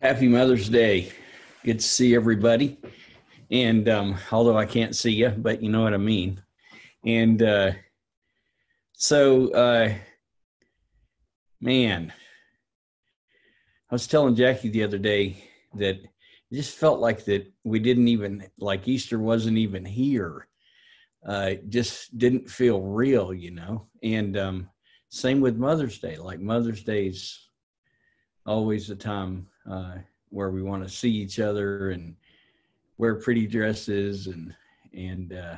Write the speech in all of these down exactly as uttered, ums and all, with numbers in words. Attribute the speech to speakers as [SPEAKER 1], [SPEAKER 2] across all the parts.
[SPEAKER 1] Happy Mother's Day. Good to see everybody. And um, although I can't see you, but you know what I mean. And uh, so, uh, man, I was telling Jackie the other day that it just felt like that we didn't even, like Easter wasn't even here. Uh, it just didn't feel real, you know. And um, same with Mother's Day. Like Mother's Day's always a time uh, where we want to see each other and wear pretty dresses and and uh,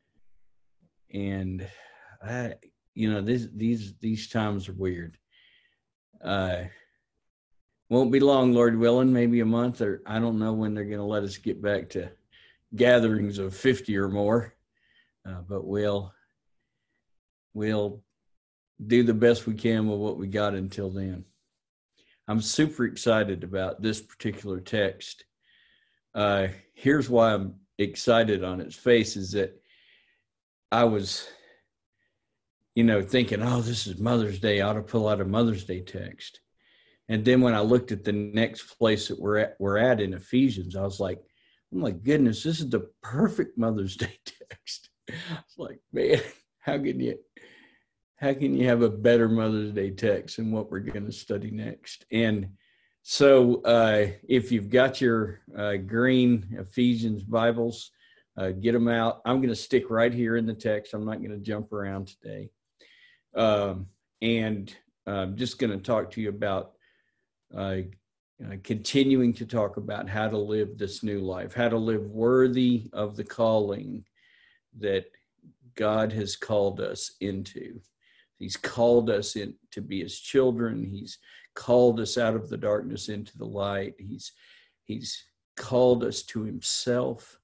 [SPEAKER 1] and I, you know, this these these times are weird. Uh, won't be long, Lord willing, maybe a month, or I don't know when they're going to let us get back to gatherings of fifty or more. Uh, but we'll we'll do the best we can with what we got until then. I'm super excited about this particular text. Uh, here's why I'm excited on its face is that I was, you know, thinking, oh, this is Mother's Day. I ought to pull out a Mother's Day text. And then when I looked at the next place that we're at, we're at in Ephesians, I was like, oh my goodness, this is the perfect Mother's Day text. It's like, man, how can you, how can you have a better Mother's Day text than what we're going to study next? And so uh, if you've got your uh, green Ephesians Bibles, uh, get them out. I'm going to stick right here in the text. I'm not going to jump around today. Um, and I'm just going to talk to you about uh, uh, continuing to talk about how to live this new life, how to live worthy of the calling that God has called us into. He's called us in to be his children. He's called us out of the darkness into the light. He's he's called us to himself.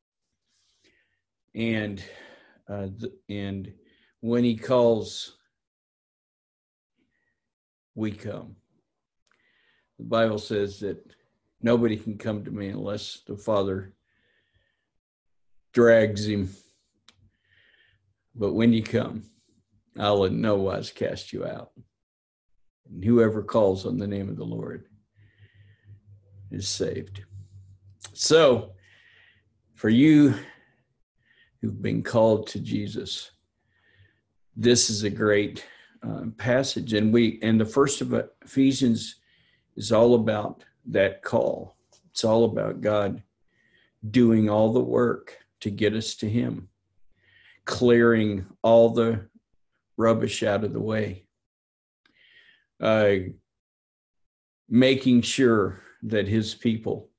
[SPEAKER 1] And uh, the, and when he calls, we come. The Bible says that nobody can come to me unless the Father drags him. But when you come, I'll in no wise cast you out. And whoever calls on the name of the Lord is saved. So, for you who've been called to Jesus, this is a great uh, passage. And we, and the first of Ephesians is all about that call. It's all about God doing all the work to get us to him, clearing all the rubbish out of the way, uh, making sure that his people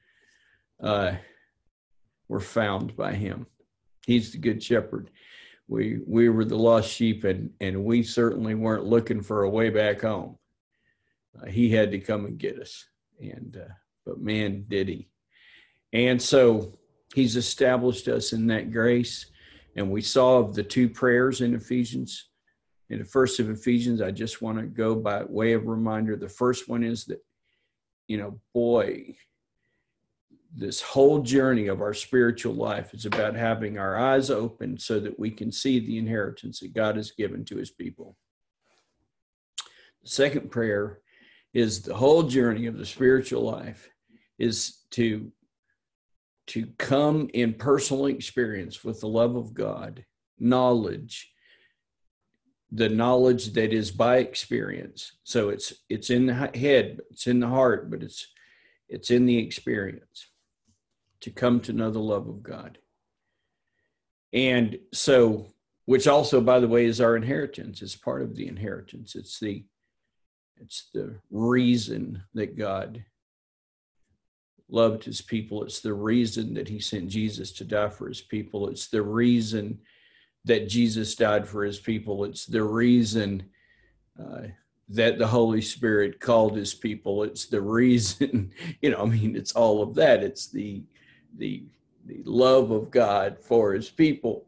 [SPEAKER 1] uh, were found by him. He's the good shepherd. We we were the lost sheep, and, and we certainly weren't looking for a way back home. Uh, he had to come and get us, and uh, but man, did he. And so he's established us in that grace. And we saw of the two prayers in Ephesians. In the first of Ephesians, I just want to go by way of reminder. The first one is that, you know, boy, this whole journey of our spiritual life is about having our eyes open so that we can see the inheritance that God has given to his people. The second prayer is the whole journey of the spiritual life is to to come in personal experience with the love of God, knowledge, the knowledge that is by experience. So it's it's in the head, it's in the heart, but it's it's in the experience to come to know the love of God. And so, which also, by the way, is our inheritance. It's part of the inheritance. It's the it's the reason that God loved his people. It's the reason that he sent Jesus to die for his people. It's the reason that Jesus died for his people. It's the reason uh, that the Holy Spirit called his people. It's the reason, you know, I mean, it's all of that. It's the, the, the love of God for his people.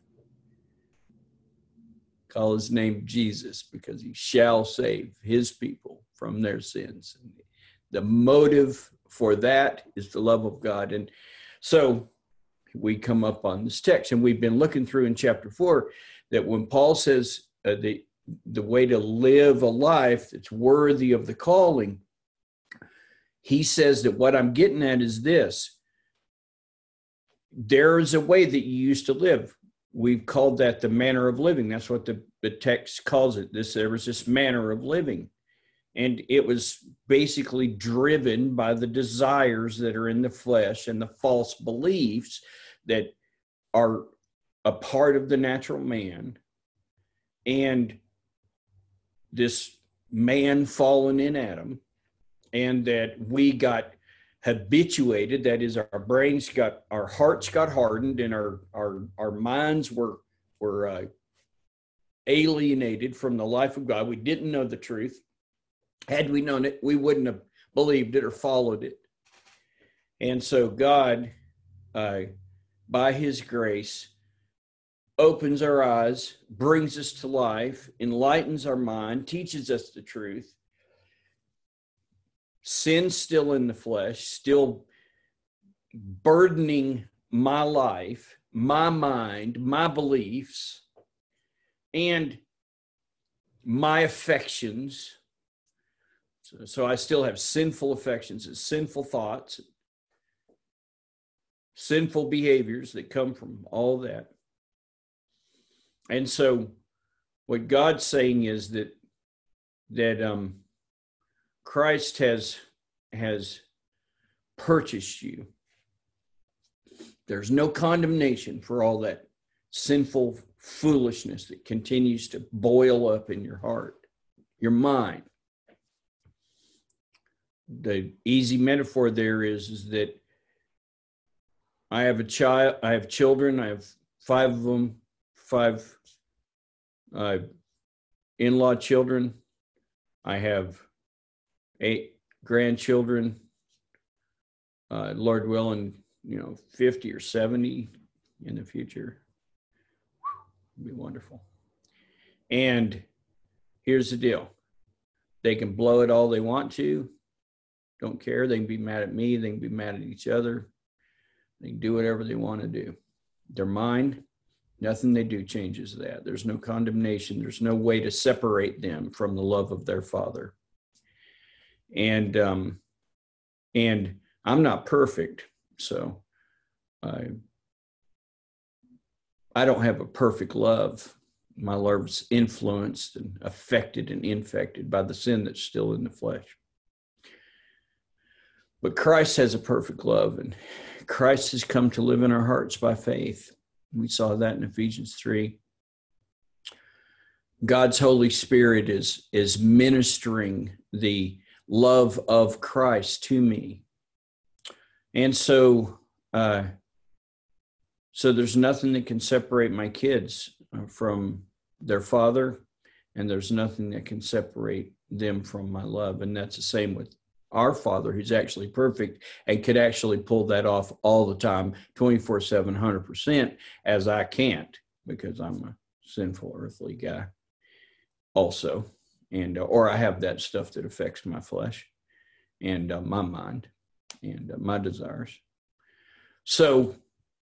[SPEAKER 1] Call his name Jesus because he shall save his people from their sins. And the motive for that is the love of God. And so we come up on this text, and we've been looking through in chapter four that when Paul says uh, the the way to live a life that's worthy of the calling, he says that what I'm getting at is this. There is a way that you used to live. We've called that the manner of living. That's what the, the text calls it. This, there was this manner of living. And it was basically driven by the desires that are in the flesh and the false beliefs that are a part of the natural man. And this man fallen in Adam, and that we got habituated, that is, our brains got, our hearts got hardened, and our our our minds were were uh, alienated from the life of God. We didn't know the truth. Had we known it, we wouldn't have believed it or followed it. And so God, uh, by his grace, opens our eyes, brings us to life, enlightens our mind, teaches us the truth. Sin still in the flesh, still burdening my life, my mind, my beliefs, and my affections. So, so I still have sinful affections and sinful thoughts, sinful behaviors that come from all that. And so what God's saying is that that um, Christ has has purchased you. There's no condemnation for all that sinful foolishness that continues to boil up in your heart, your mind. The easy metaphor there is, is that I have a child, I have children, I have five of them, five uh, in-law children. I have eight grandchildren, uh, Lord willing, you know, fifty or seventy in the future. It'd be wonderful. And here's the deal. They can blow it all they want to. Don't care. They can be mad at me. They can be mad at each other. They can do whatever they want to do. They're mine. Nothing they do changes that. There's no condemnation. There's no way to separate them from the love of their Father. And um, and I'm not perfect, so I I don't have a perfect love. My love's influenced and affected and infected by the sin that's still in the flesh. But Christ has a perfect love, and Christ has come to live in our hearts by faith. We saw that in Ephesians three. God's Holy Spirit is, is ministering the love of Christ to me. And so, uh, so there's nothing that can separate my kids from their father, and there's nothing that can separate them from my love. And that's the same with our Father, who's actually perfect and could actually pull that off all the time, twenty-four seven, one hundred percent, as I can't, because I'm a sinful earthly guy also. And, uh, or I have that stuff that affects my flesh and uh, my mind and uh, my desires. So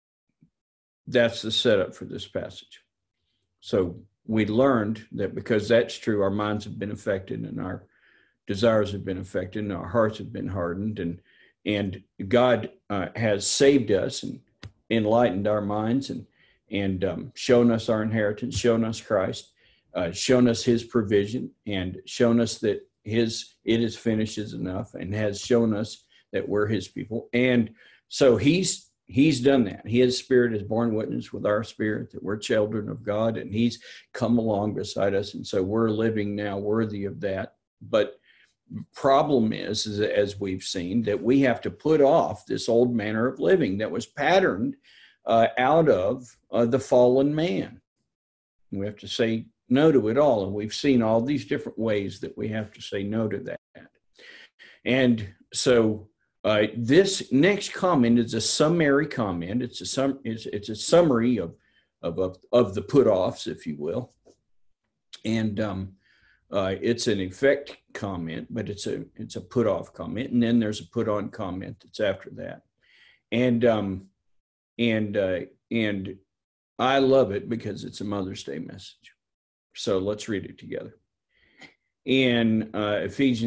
[SPEAKER 1] that's the setup for this passage. So we learned that because that's true, our minds have been affected and our desires have been affected and our hearts have been hardened, and and God uh, has saved us and enlightened our minds and and um, shown us our inheritance, shown us Christ, uh, shown us his provision, and shown us that his it is finished is enough, and has shown us that we're his people. And so he's he's done that. His Spirit has borne witness with our spirit that we're children of God, and he's come along beside us, and so we're living now worthy of that. But problem is, is, as we've seen, that we have to put off this old manner of living that was patterned uh, out of uh, the fallen man. We have to say no to it all, and we've seen all these different ways that we have to say no to that. And so uh, this next comment is a summary comment. It's a sum. It's, it's a summary of of of, of the put-offs, if you will, and um, Uh, it's an effect comment, but it's a it's a put off comment, and then there's a put on comment that's after that, and um, and uh, and I love it because it's a Mother's Day message. So let's read it together. In uh, Ephesians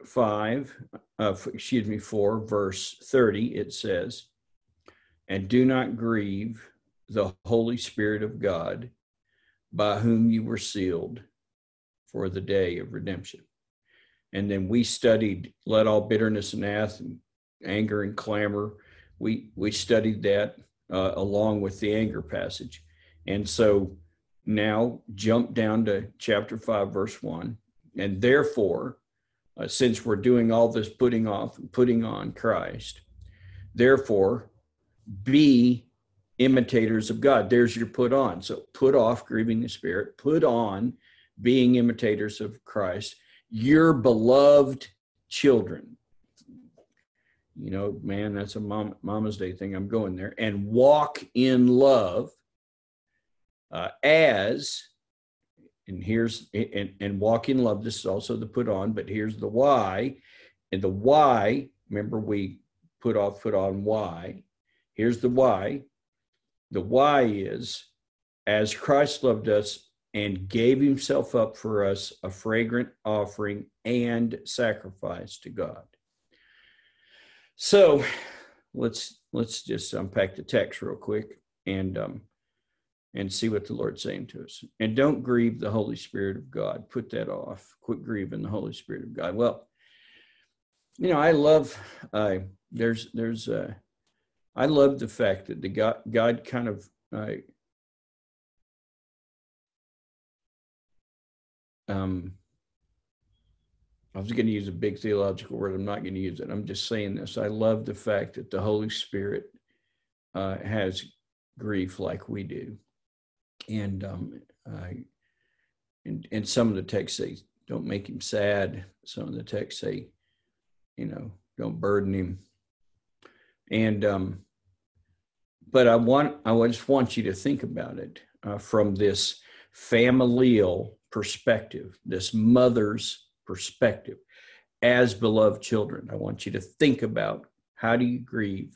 [SPEAKER 1] five, uh, excuse me, four, verse thirty, it says, "And do not grieve the Holy Spirit of God, by whom you were sealed for the day of redemption." And then we studied, "Let all bitterness and wrath and anger and clamor." We we studied that uh, along with the anger passage. And so now jump down to chapter five, verse one. "And therefore, uh, since we're doing all this putting off and putting on Christ, therefore be imitators of God." There's your put on. So put off grieving the Spirit, put on being imitators of Christ, your beloved children. You know, man, that's a mom, Mama's Day thing. I'm going there. "And walk in love uh, as," and here's, and, and walk in love. This is also the put on, but here's the why. And the why, remember we put off, put on why. Here's the why. The why is, "As Christ loved us and gave himself up for us, a fragrant offering and sacrifice to God." So let's let's just unpack the text real quick and um, and see what the Lord's saying to us. "And don't grieve the Holy Spirit of God." Put that off. Quit grieving the Holy Spirit of God. Well, you know, I love uh, there's there's uh, I love the fact that the God God kind of uh, um, I was going to use a big theological word. I'm not going to use it. I'm just saying this. I love the fact that the Holy Spirit uh, has grief like we do. And, um, uh, and and some of the texts say, "Don't make him sad." Some of the texts say, you know, "Don't burden him." And um, but I want I just want you to think about it uh, from this familial perspective, this mother's perspective. As beloved children, I want you to think about, how do you grieve?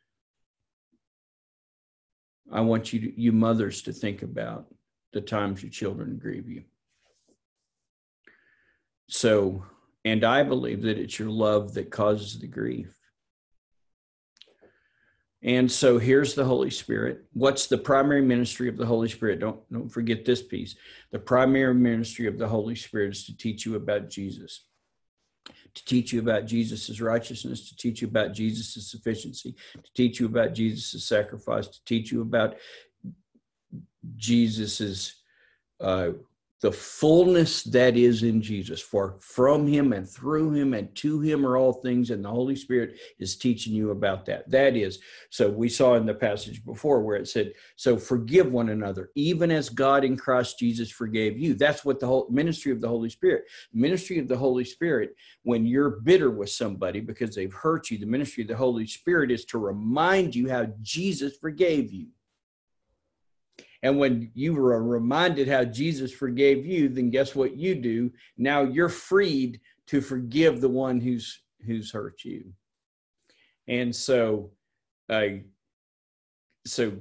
[SPEAKER 1] I want you to, you mothers to think about the times your children grieve you. So, and I believe that it's your love that causes the grief. And so here's the Holy Spirit. What's the primary ministry of the Holy Spirit? Don't, don't forget this piece. The primary ministry of the Holy Spirit is to teach you about Jesus, to teach you about Jesus' righteousness, to teach you about Jesus' sufficiency, to teach you about Jesus' sacrifice, to teach you about Jesus's uh, the fullness that is in Jesus. For from him and through him and to him are all things, and the Holy Spirit is teaching you about that. That is, so we saw in the passage before where it said, "So forgive one another, even as God in Christ Jesus forgave you." That's what the whole ministry of the Holy Spirit. Ministry of the Holy Spirit, when you're bitter with somebody because they've hurt you, the ministry of the Holy Spirit is to remind you how Jesus forgave you. And when you were reminded how Jesus forgave you, then guess what you do? Now you're freed to forgive the one who's who's hurt you. And so, uh, so,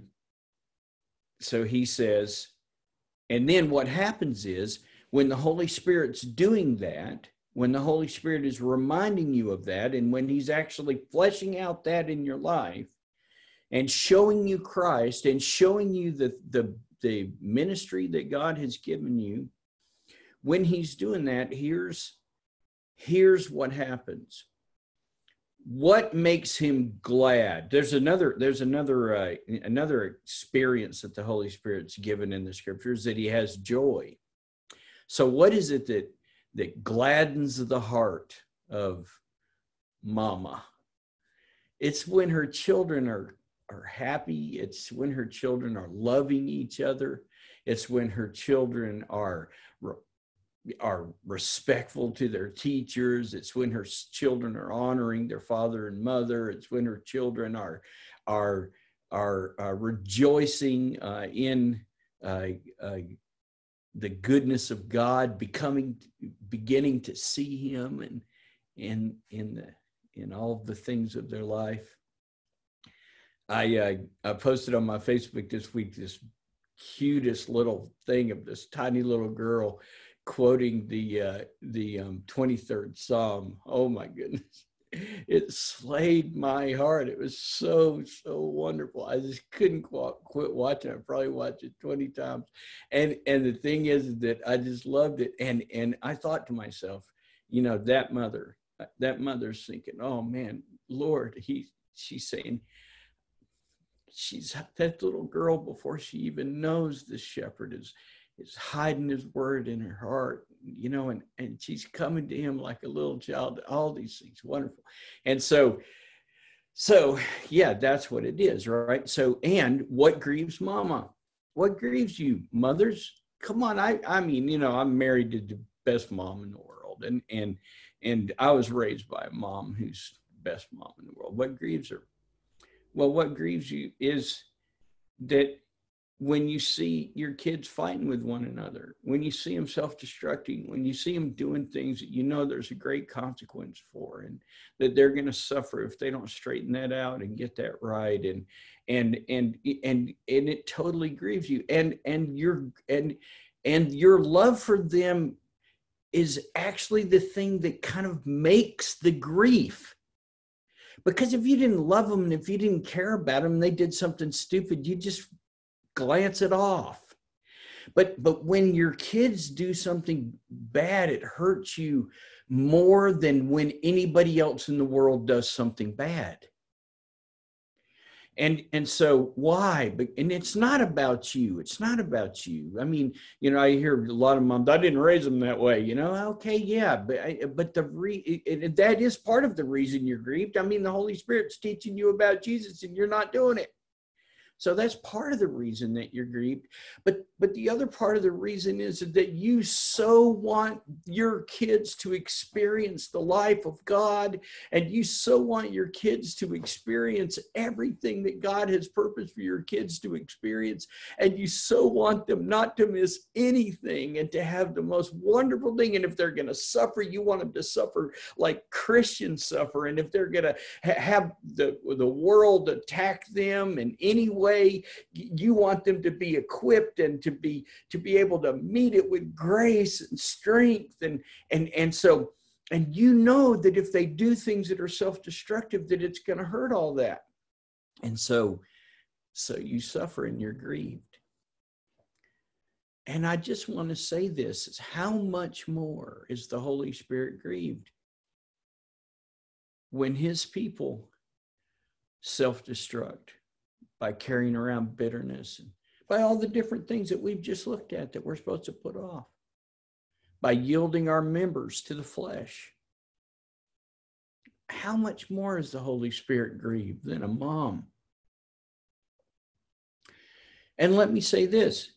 [SPEAKER 1] so he says, and then what happens is when the Holy Spirit's doing that, when the Holy Spirit is reminding you of that, and when he's actually fleshing out that in your life, and showing you Christ and showing you the, the, the ministry that God has given you, when he's doing that, here's, here's what happens. What makes him glad? There's another, there's another, uh, another experience that the Holy Spirit's given in the scriptures, that he has joy. So what is it that, that gladdens the heart of mama? It's when her children are are happy. It's when her children are loving each other. It's when her children are, are respectful to their teachers. It's when her children are honoring their father and mother. It's when her children are, are, are, are rejoicing uh, in uh, uh, the goodness of God, becoming, beginning to see him and in, in the, in all the things of their life. I, uh, I posted on my Facebook this week this cutest little thing of this tiny little girl quoting the uh, the um, twenty-third Psalm. Oh my goodness, it slayed my heart. It was so so wonderful. I just couldn't qu- quit watching. I probably watched it twenty times, and and the thing is that I just loved it. And and I thought to myself, you know, that mother, that mother's thinking, oh man, Lord, he she's saying. She's that little girl before she even knows the shepherd is is hiding his word in her heart, you know, and, and she's coming to him like a little child, all these things, wonderful. And so, so yeah, that's what it is, right? So, and what grieves mama? What grieves you, mothers? Come on, I I mean, you know, I'm married to the best mom in the world, and and and I was raised by a mom who's the best mom in the world. What grieves her? Well, what grieves you is that when you see your kids fighting with one another, when you see them self-destructing, when you see them doing things that you know there's a great consequence for, and that they're going to suffer if they don't straighten that out and get that right, and and and and and it totally grieves you, and and your and and your love for them is actually the thing that kind of makes the grief. Because if you didn't love them and if you didn't care about them, they did something stupid, you just glance it off. But but when your kids do something bad, it hurts you more than when anybody else in the world does something bad. And and so why? But and it's not about you. It's not about you. I mean, you know, I hear a lot of moms, I didn't raise them that way. You know, okay, yeah, but I, but the re, it, that is part of the reason you're grieved. I mean, the Holy Spirit's teaching you about Jesus, and you're not doing it. So that's part of the reason that you're grieved. But but the other part of the reason is that you so want your kids to experience the life of God, and you so want your kids to experience everything that God has purposed for your kids to experience, and you so want them not to miss anything and to have the most wonderful thing. And if they're going to suffer, you want them to suffer like Christians suffer. And if they're going to ha- have the, the world attack them in any way, you want them to be equipped and to be to be able to meet it with grace and strength, and and and so and you know that if they do things that are self-destructive, that it's going to hurt all that, and so so you suffer and you're grieved. And I just want to say this is how much more is the Holy Spirit grieved when his people self-destruct by carrying around bitterness, and by all the different things that we've just looked at that we're supposed to put off, by yielding our members to the flesh. How much more is the Holy Spirit grieved than a mom? And let me say this.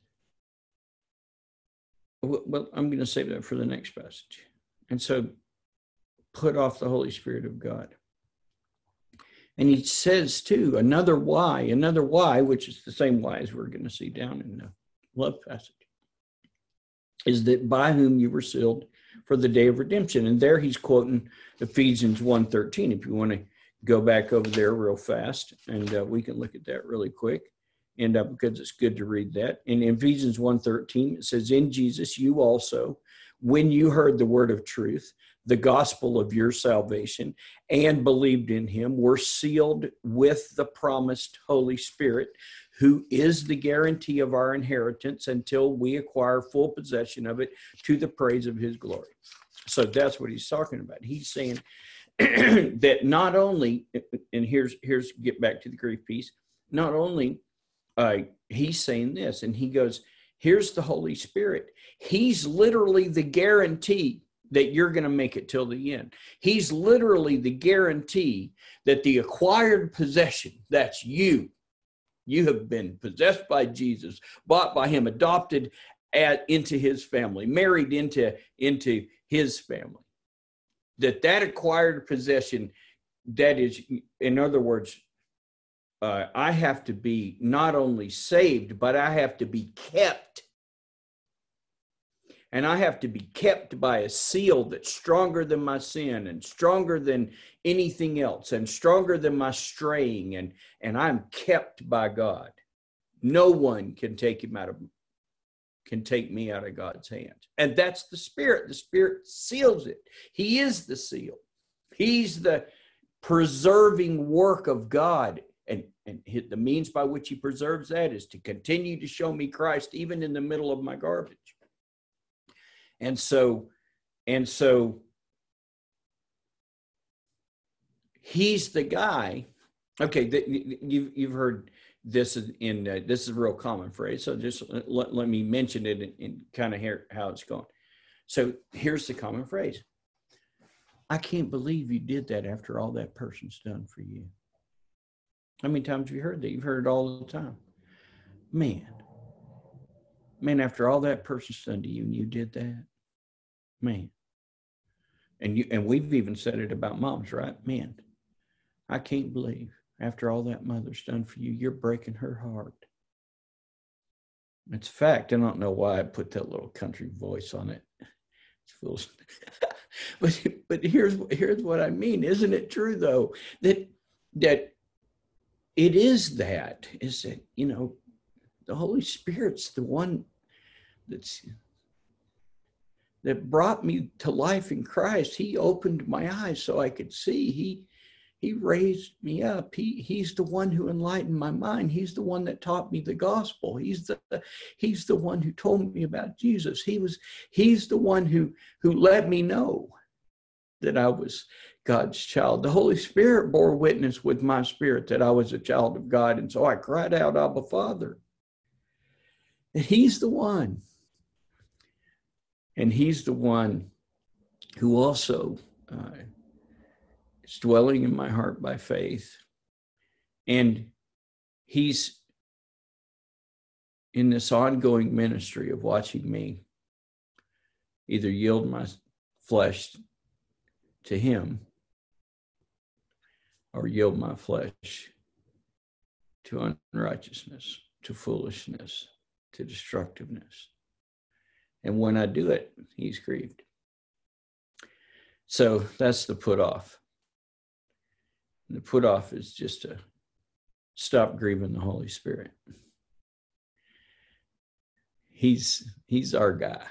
[SPEAKER 1] Well, I'm going to save that for the next passage. And so put off the Holy Spirit of God. And he says, too, another why, another why, which is the same why as we're going to see down in the love passage, is that by whom you were sealed for the day of redemption. And there he's quoting Ephesians one thirteen. If you want to go back over there real fast, and uh, we can look at that really quick, and uh, because it's good to read that. In Ephesians one thirteen, it says, in Jesus, you also, when you heard the word of truth, the gospel of your salvation, and believed in him, were sealed with the promised Holy Spirit, who is the guarantee of our inheritance until we acquire full possession of it to the praise of his glory. So that's what he's talking about. He's saying that not only, and here's, here's get back to the grief piece, not only uh, he's saying this, and he goes, here's the Holy Spirit. He's literally the guarantee that you're going to make it till the end. He's literally the guarantee that the acquired possession, that's you, you have been possessed by Jesus, bought by him, adopted at, into his family, married into, into his family, that that acquired possession, that is, in other words, uh, I have to be not only saved, but I have to be kept. And I have to be kept by a seal that's stronger than my sin and stronger than anything else and stronger than my straying. And, and I'm kept by God. No one can take him out of can take me out of God's hand. And that's the Spirit. The Spirit seals it. He is the seal. He's the preserving work of God. And, and the means by which he preserves that is to continue to show me Christ even in the middle of my garbage. And so, and so he's the guy. Okay, the, you've, you've heard this in, uh, this is a real common phrase. So just let, let me mention it and, and kind of hear how it's going. So here's the common phrase. I can't believe you did that after all that person's done for you. How many times have you heard that? You've heard it all the time. Man, man, after all that person's done to you and you did that, man. And you, and we've even said it about moms, right? Man, I can't believe after all that mother's done for you, you're breaking her heart. It's a fact. I don't know why I put that little country voice on it. It feels, but but here's here's what I mean. Isn't it true though that that it is that is that you know the Holy Spirit's the one that's that brought me to life in Christ. He opened my eyes so I could see. He He raised me up. He, he's the one who enlightened my mind. He's the one that taught me the gospel. He's the, he's the one who told me about Jesus. He was, he's the one who, who let me know that I was God's child. The Holy Spirit bore witness with my spirit that I was a child of God. And so I cried out, Abba, Father. And he's the one. And he's the one who also, uh, it's dwelling in my heart by faith. And he's in this ongoing ministry of watching me either yield my flesh to him or yield my flesh to unrighteousness, to foolishness, to destructiveness. And when I do it, he's grieved. So that's the put off. The put off is just to stop grieving the Holy Spirit. He's, he's our guy.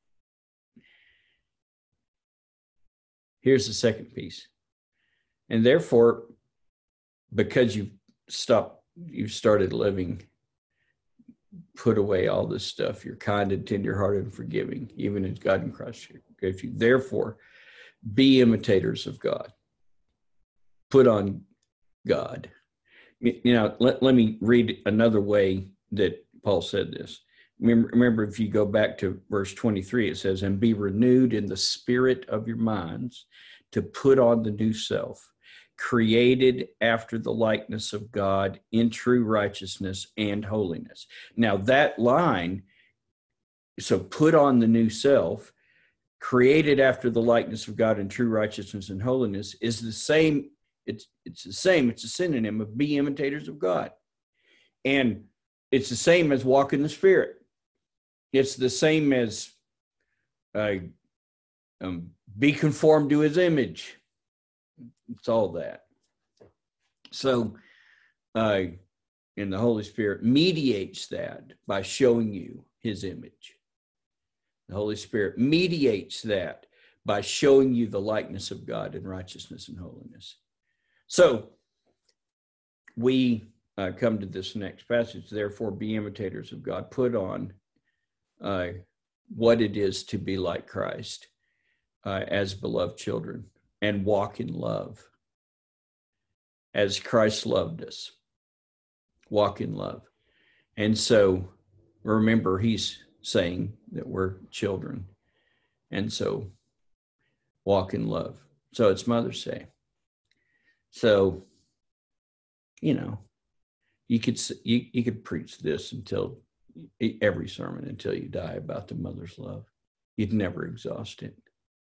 [SPEAKER 1] Here's the second piece. And therefore, because you've stopped, you've started living, put away all this stuff. You're kind and tenderhearted and forgiving, even as God in Christ gave you. Therefore, be imitators of God. Put on God. You know, let, let me read another way that Paul said this. Remember, remember, if you go back to verse twenty-three, it says, and be renewed in the spirit of your minds to put on the new self, created after the likeness of God in true righteousness and holiness. Now that line, so put on the new self, created after the likeness of God in true righteousness and holiness, is the same. It's it's the same. It's a synonym of be imitators of God. And it's the same as walk in the Spirit. It's the same as uh, um, be conformed to his image. It's all that. So, uh, and the Holy Spirit mediates that by showing you his image. The Holy Spirit mediates that by showing you the likeness of God in righteousness and holiness. So we uh, come to this next passage. Therefore, be imitators of God. Put on uh, what it is to be like Christ uh, as beloved children, and walk in love as Christ loved us. Walk in love. And so remember, he's saying that we're children. And so walk in love. So it's Mother's Day. So, you know, you could you, you could preach this until every sermon until you die about the mother's love. You'd never exhaust it.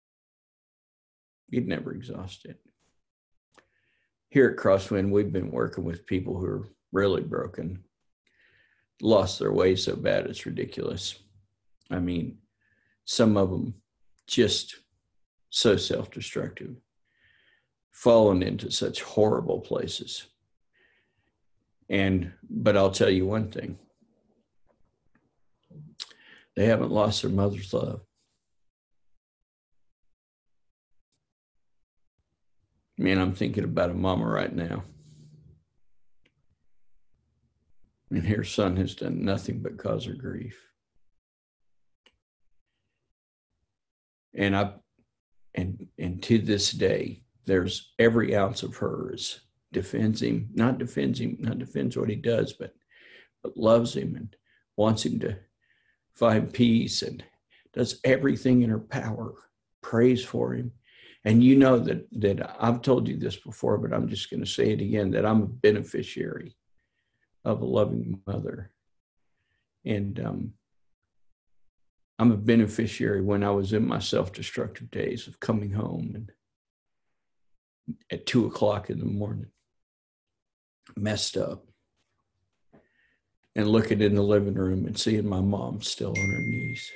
[SPEAKER 1] You'd never exhaust it. Here at Crosswind, we've been working with people who are really broken, lost their way so bad it's ridiculous. I mean, some of them just so self-destructive, fallen into such horrible places. And, but I'll tell you one thing. They haven't lost their mother's love. Man, I'm thinking about a mama right now. And her son has done nothing but cause her grief. And I, and and to this day, there's every ounce of her is defends him, not defends him, not defends what he does, but but loves him and wants him to find peace and does everything in her power, prays for him. And you know that that I've told you this before, but I'm just going to say it again, that I'm a beneficiary of a loving mother. And um, I'm a beneficiary when I was in my self-destructive days of coming home and at two o'clock in the morning, messed up, and looking in the living room and seeing my mom still on her knees,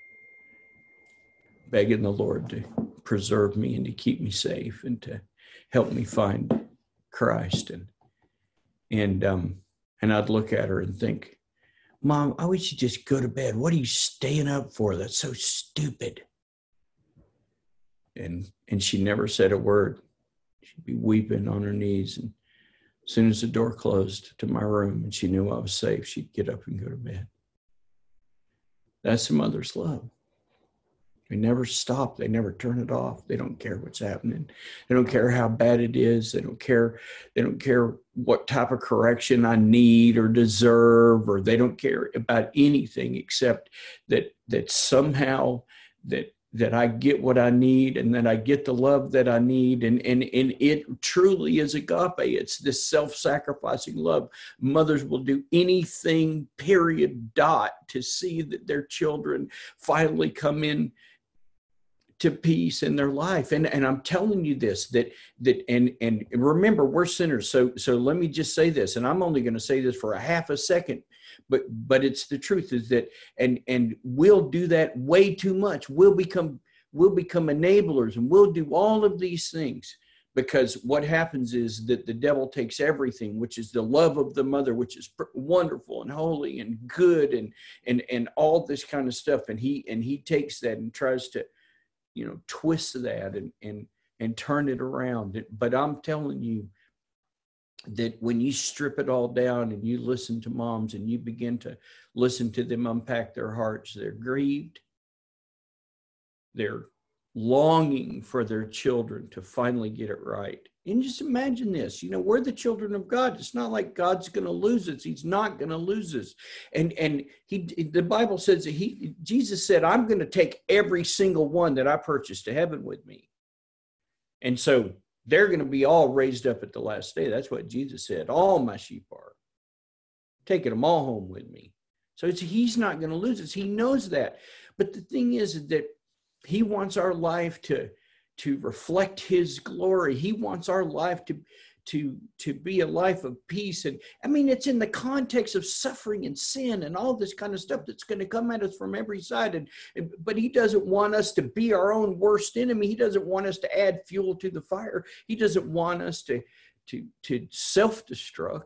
[SPEAKER 1] begging the Lord to preserve me and to keep me safe and to help me find Christ. And and um, and I'd look at her and think, Mom, I wish you'd just go to bed. What are you staying up for? That's so stupid. And and she never said a word. She'd be weeping on her knees. And as soon as the door closed to my room and she knew I was safe, she'd get up and go to bed. That's a mother's love. They never stop. They never turn it off. They don't care what's happening. They don't care how bad it is. They don't care. They don't care what type of correction I need or deserve, or they don't care about anything except that that somehow that that I get what I need and that I get the love that I need. And, and, and it truly is agape. It's this self-sacrificing love. Mothers will do anything, period, dot, to see that their children finally come in to peace in their life. And, and I'm telling you this, that, that, and, and remember, we're sinners. So, so let me just say this, and I'm only going to say this for a half a second, but, but it's the truth is that, and, and we'll do that way too much. We'll become, we'll become enablers, and we'll do all of these things, because what happens is that the devil takes everything, which is the love of the mother, which is wonderful and holy and good and, and, and all this kind of stuff. And he, and he takes that and tries to, you know, twist that and, and, and turn it around. But I'm telling you that when you strip it all down and you listen to moms and you begin to listen to them unpack their hearts, they're grieved. They're longing for their children to finally get it right. And just imagine this, you know, we're the children of God. It's not like God's going to lose us. He's not going to lose us. And, and he, the Bible says that he, Jesus said, I'm going to take every single one that I purchased to heaven with me. And so they're going to be all raised up at the last day. That's what Jesus said. All my sheep are taking them all home with me. So it's, he's not going to lose us. He knows that. But the thing is that he wants our life to, to reflect his glory. He wants our life to, to, to be a life of peace. And I mean, it's in the context of suffering and sin and all this kind of stuff that's going to come at us from every side. And, and but he doesn't want us to be our own worst enemy. He doesn't want us to add fuel to the fire. He doesn't want us to, to, to self-destruct.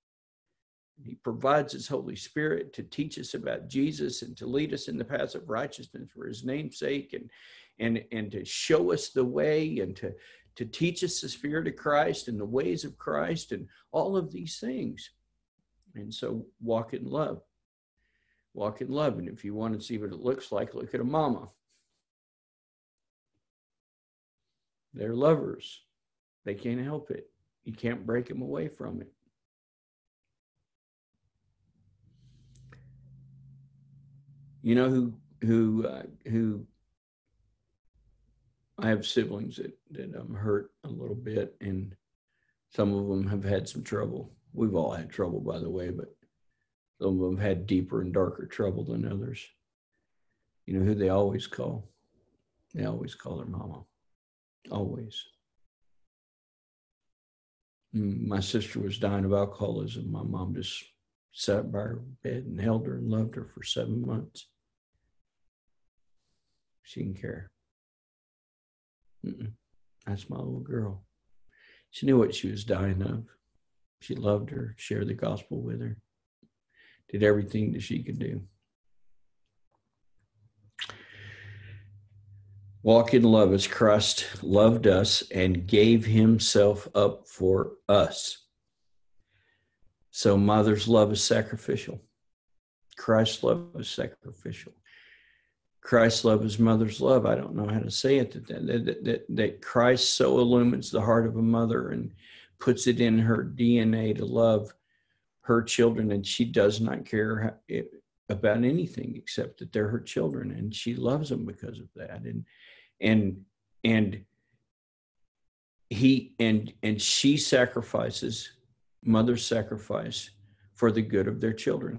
[SPEAKER 1] He provides his Holy Spirit to teach us about Jesus and to lead us in the paths of righteousness for his name's sake, and and and to show us the way, and to, to teach us the Spirit of Christ and the ways of Christ and all of these things. And so walk in love. Walk in love. And if you want to see what it looks like, look at a mama. They're lovers. They can't help it. You can't break them away from it. You know who who uh, who I have siblings that that um, hurt a little bit, and some of them have had some trouble. We've all had trouble, by the way, but some of them had deeper and darker trouble than others. You know who they always call? They always call their mama. Always. My sister was dying of alcoholism. My mom just sat by her bed and held her and loved her for seven months. She didn't care. Mm-mm. That's my little girl. She knew what she was dying of. She loved her, shared the gospel with her, did everything that she could do. Walk in love as Christ loved us and gave himself up for us. So mother's love is sacrificial. Christ's love is sacrificial. Christ's love is mother's love. I don't know how to say it, that, that, that, that Christ so illumines the heart of a mother and puts it in her D N A to love her children, and she does not care how, it, about anything except that they're her children, and she loves them because of that. And and and he and and she sacrifices, mothers sacrifice for the good of their children.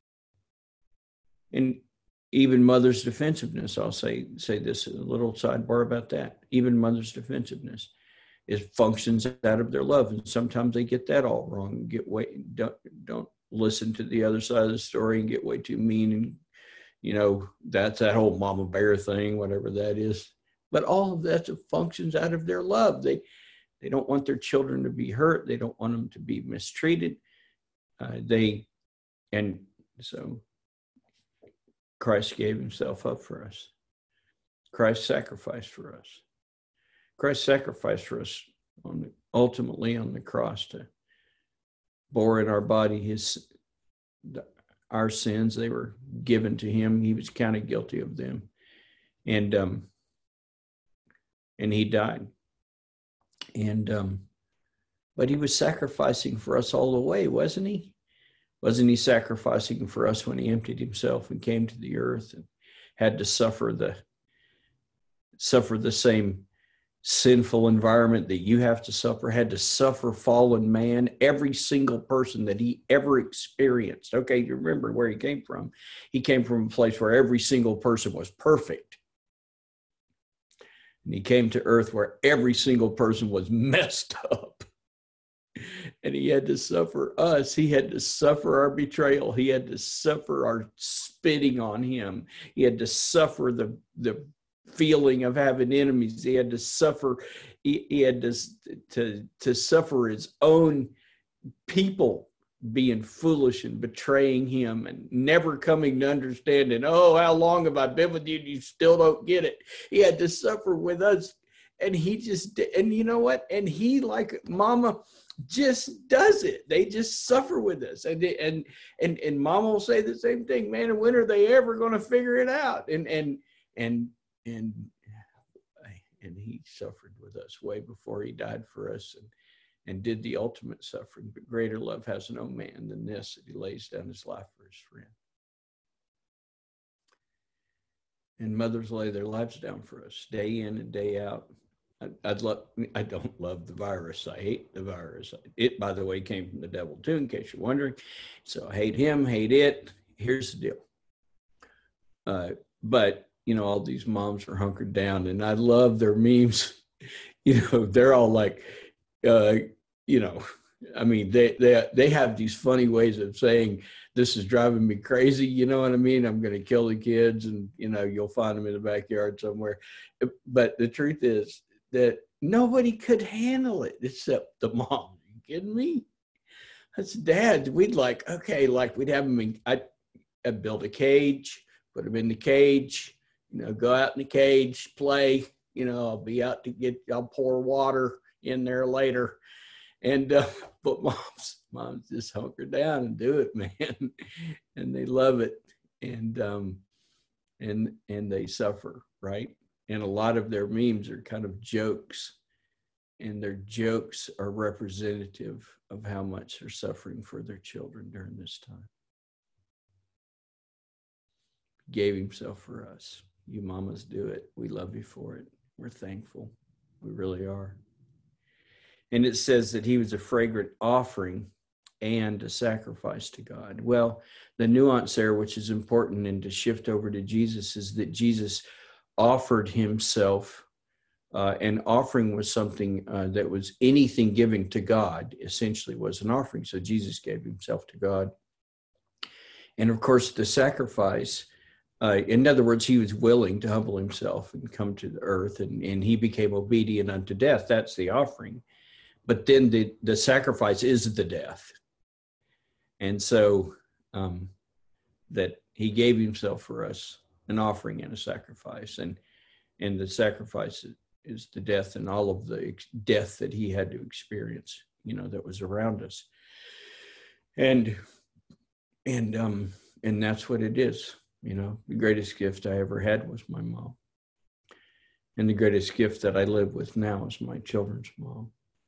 [SPEAKER 1] And even mother's defensiveness, I'll say say this, a little sidebar about that. Even mother's defensiveness is functions out of their love, and sometimes they get that all wrong. Get way don't don't listen to the other side of the story and get way too mean, and you know that's that whole mama bear thing, whatever that is. But all of that's functions out of their love. They they don't want their children to be hurt. They don't want them to be mistreated. Uh, they and so. Christ gave himself up for us. Christ sacrificed for us. Christ sacrificed for us on the, ultimately on the cross, to bore in our body his our sins. They were given to him. He was counted guilty of them, and um, and he died. And um, but he was sacrificing for us all the way, wasn't he? Wasn't he sacrificing for us when he emptied himself and came to the earth and had to suffer the suffer the same sinful environment that you have to suffer, had to suffer fallen man, every single person that he ever experienced. Okay, you remember where he came from. He came from a place where every single person was perfect. And he came to earth where every single person was messed up. And he had to suffer us. He had to suffer our betrayal. He had to suffer our spitting on him. He had to suffer the, the feeling of having enemies. He had to suffer. He, he had to, to, to suffer his own people being foolish and betraying him and never coming to understand. And, oh, how long have I been with you? You still don't get it. He had to suffer with us. And he just, and you know what? And he, like mama, just does it. They just suffer with us. And they, and and and mama will say the same thing, man, and when are they ever going to figure it out? And and and and and he suffered with us way before he died for us, and and did the ultimate suffering. But greater love has no man than this, that he lays down his life for his friend. And mothers lay their lives down for us day in and day out. I'd love, I don't love the virus. I hate the virus. It, by the way, came from the devil too, in case you're wondering. So I hate him, hate it. Here's the deal. Uh, but, you know, all these moms are hunkered down, and I love their memes. You know, they're all like, uh, you know, I mean, they, they, they have these funny ways of saying, this is driving me crazy. You know what I mean? I'm going to kill the kids, and, you know, you'll find them in the backyard somewhere. But the truth is, that nobody could handle it except the mom. Are you kidding me? That's dad. We'd like, okay, like we'd have them in, I'd, I'd build a cage, put them in the cage, you know, go out in the cage, play, you know, I'll be out to get, I'll pour water in there later. And, uh, but moms, moms just hunker down and do it, man. And they love it. And, um, and, and they suffer, right? And a lot of their memes are kind of jokes, and their jokes are representative of how much they're suffering for their children during this time. He gave himself for us. You mamas do it. We love you for it. We're thankful. We really are. And it says that he was a fragrant offering and a sacrifice to God. Well, the nuance there, which is important, and to shift over to Jesus, is that Jesus offered himself, uh, and offering was something uh, that was anything given to God, essentially was an offering. So Jesus gave himself to God. And of course, the sacrifice, uh, in other words, he was willing to humble himself and come to the earth, and, and he became obedient unto death. That's the offering. But then the, the sacrifice is the death. And so um, that he gave himself for us, an offering and a sacrifice. And and the sacrifice is the death and all of the death that he had to experience, you know, that was around us. And, and, um, and that's what it is. You know, the greatest gift I ever had was my mom. And the greatest gift that I live with now is my children's mom.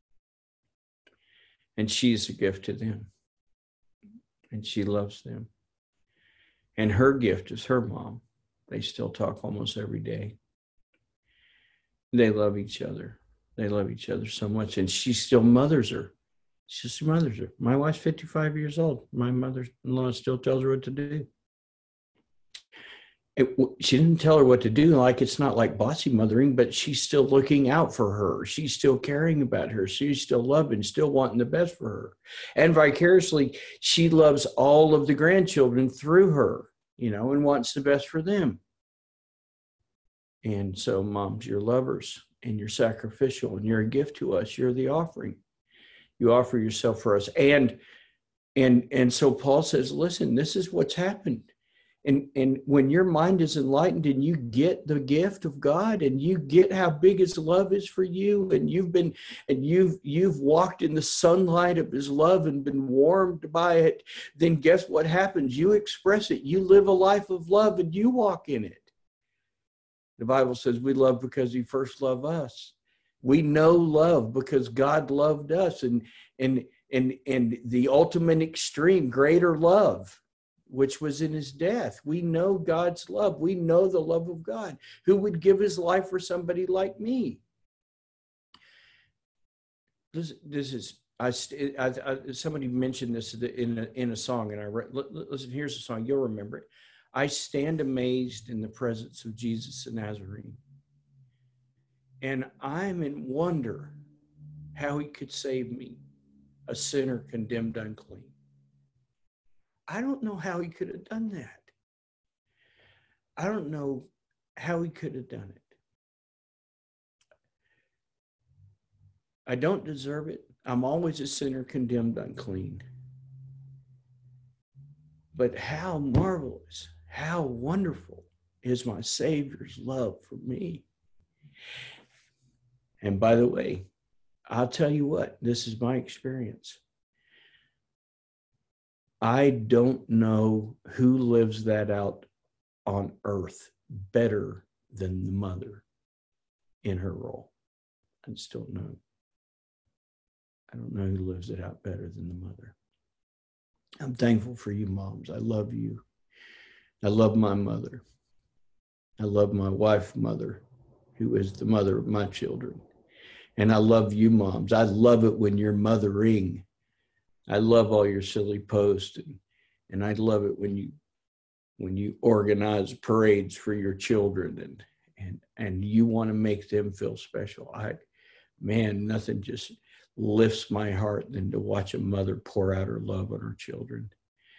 [SPEAKER 1] And she's a gift to them. And she loves them. And her gift is her mom. They still talk almost every day. They love each other. They love each other so much. And she still mothers her. She still mothers her. My wife's fifty-five years old. My mother-in-law still tells her what to do. It, she didn't tell her what to do, like it's not like bossy mothering, but she's still looking out for her. She's still caring about her. She's still loving, still wanting the best for her. And vicariously, she loves all of the grandchildren through her, you know, and wants the best for them. And so, moms, you're lovers and you're sacrificial and you're a gift to us. You're the offering. You offer yourself for us. And, and, and so Paul says, listen, this is what's happened. And, and when your mind is enlightened and you get the gift of God and you get how big his love is for you, and you've been and you've you've walked in the sunlight of his love and been warmed by it, then guess what happens? You express it. You live a life of love and you walk in it. The Bible says we love because he first loved us. We know love because God loved us, and and and and the ultimate extreme, greater love, which was in his death. We know God's love. We know the love of God. Who would give his life for somebody like me? This, this is, I, I, I somebody mentioned this in a, in a song, and I read, listen, here's a song, you'll remember it. I stand amazed in the presence of Jesus the Nazarene, and I'm in wonder how he could save me, a sinner condemned unclean. I don't know how he could have done that. I don't know how he could have done it. I don't deserve it. I'm always a sinner condemned unclean. But how marvelous, how wonderful is my Savior's love for me. And by the way, I'll tell you what, this is my experience. I don't know who lives that out on earth better than the mother in her role. I just don't know. I don't know who lives it out better than the mother. I'm thankful for you moms. I love you. I love my mother. I love my wife, mother, who is the mother of my children. And I love you moms. I love it when you're mothering. I love all your silly posts, and, and I love it when you when you organize parades for your children and and and you want to make them feel special. I man, nothing just lifts my heart than to watch a mother pour out her love on her children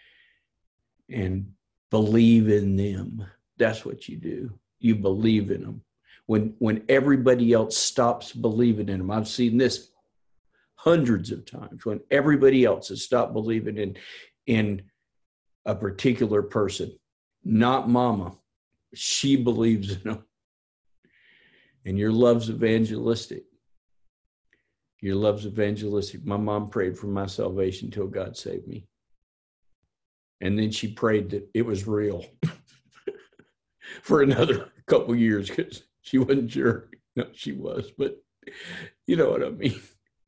[SPEAKER 1] and believe in them. That's what you do. You believe in them. When when everybody else stops believing in them. I've seen this hundreds of times when everybody else has stopped believing in, in a particular person, not mama. She believes in them. And your love's evangelistic. Your love's evangelistic. My mom prayed for my salvation till God saved me. And then she prayed that it was real for another couple years because she wasn't sure. No, she was, but you know what I mean.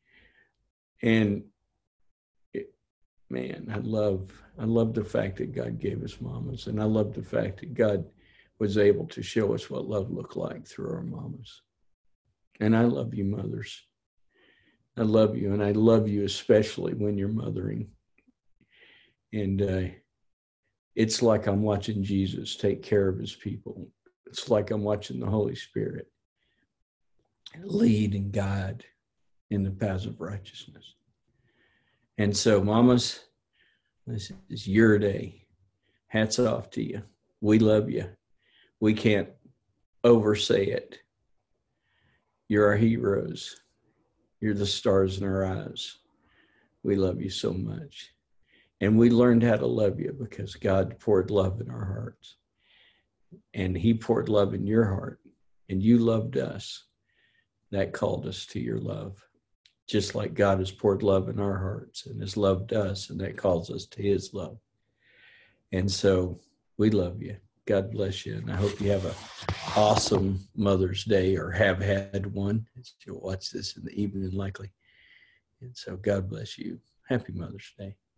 [SPEAKER 1] And it, man, I love, I love the fact that God gave us mamas. And I love the fact that God was able to show us what love looked like through our mamas. And I love you mothers. I love you. And I love you especially when you're mothering. And uh, it's like I'm watching Jesus take care of his people. It's like I'm watching the Holy Spirit lead and guide in the paths of righteousness. And so, mamas, this is your day. Hats off to you. We love you. We can't oversay it. You're our heroes. You're the stars in our eyes. We love you so much. And we learned how to love you because God poured love in our hearts. And he poured love in your heart. and you loved us. That called us to your love. Just like God has poured love in our hearts and has loved us, and that calls us to his love. And so we love you. God bless you. And I hope you have an awesome Mother's Day, or have had one. You'll watch this in the evening likely. And so God bless you. Happy Mother's Day.